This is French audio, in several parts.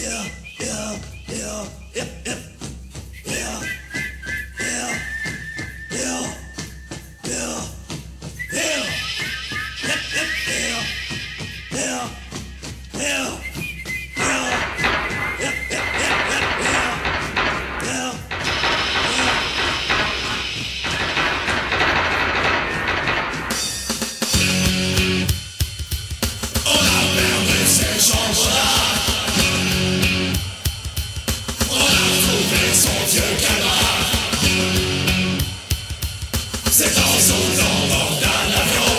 C'est en sautant bord d'un avion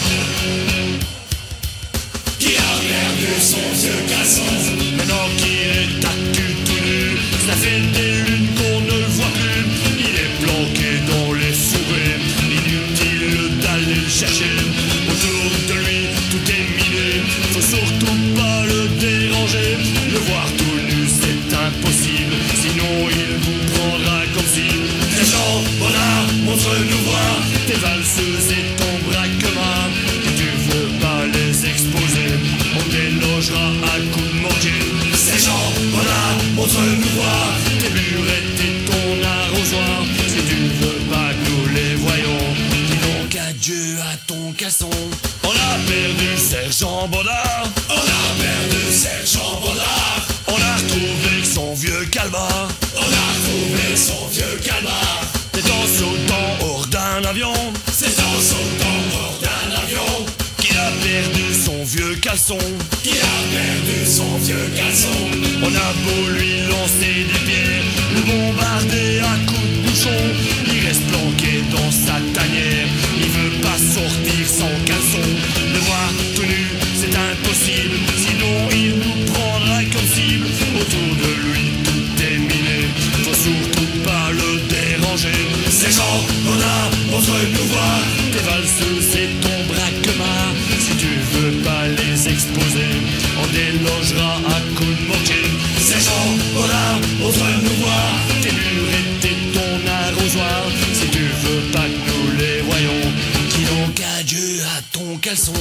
qui a perdu son vieux caleçon. Maintenant qu'il est tatu tout nu, ça fait des lunes qu'on ne le voit plus. Il est planqué dans les fourrés, inutile d'aller le chercher. Autour de lui tout est miné, faut surtout pas le déranger. Le voir tout nu c'est impossible, sinon il vous prendra comme cible. Les gens, voilà, montre-nous voir tes valseuses et ton braquement. Tu veux pas les exposer, on délogera à coups de mortier. ces gens, voilà, montre-nous voir Tes burettes et ton arrosoir, si tu veux pas que nous les voyons. Dis donc adieu à ton casson. On a perdu Sergent Bondard, on a perdu Sergent Bondard, on a retrouvé son vieux calbar. on a retrouvé son vieux calmar. C'est en sautant hors d'un avion C'est en sautant hors d'un avion qu'il a perdu son vieux caleçon. qui a perdu son vieux caleçon. On a beau lui lancer des pierres, le bombarder à coups de bouchon, il reste planqué dans sa tanière. Il veut pas sortir sans caleçon. Le voir tout nu, c'est impossible, sinon il nous prendra comme cible. Autour de lui tout est miné, faut surtout pas le déranger. Ces gens, voilà, montre-nous voir Tes valseuses et ton braquement, si tu veux pas les exposer, on délogera à coups de mortier. ces gens, voilà, montre-nous voir Tes burettes et ton arrosoir, si tu veux pas que nous les voyons. Dis donc adieu à ton caleçon.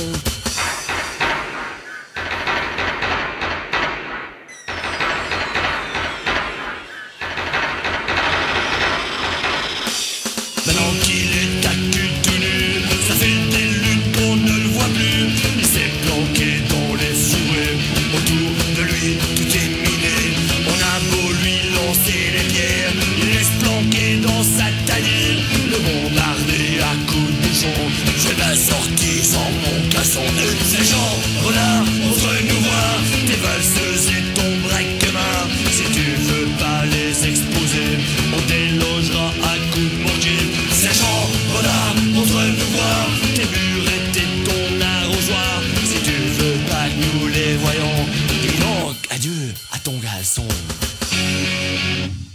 Maintenant qu'il est tatu tout nu, ça fait des lunes qu'on ne le voit plus. Il s'est planqué dans les fourrés, autour de lui tout est miné. On a beau lui lancer les pierres, il reste planqué dans sa tanière. Le bombarder à coups de bouchon, je vais pas sortir sans mon caleçon. ces gens, voilà, montre-nous voir Tes valseuses et ton braquement, si tu veux pas les exposer, on délogera à coups de mortier. ces gens, voilà, montre-nous voir Tes burettes et ton arrosoir, si tu veux pas que nous les voyons. Dis donc adieu à ton caleçon.